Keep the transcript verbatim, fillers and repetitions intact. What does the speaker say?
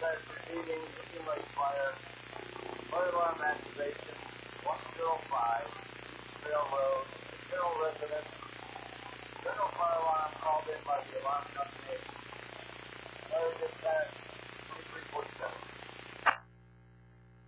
dispatch receiving accumulate fire. Fire alarm activation, one oh five, East Trail Road, General Residence. General fire alarm called in by the alarm company. Fire dispatch, twenty-three forty-seven.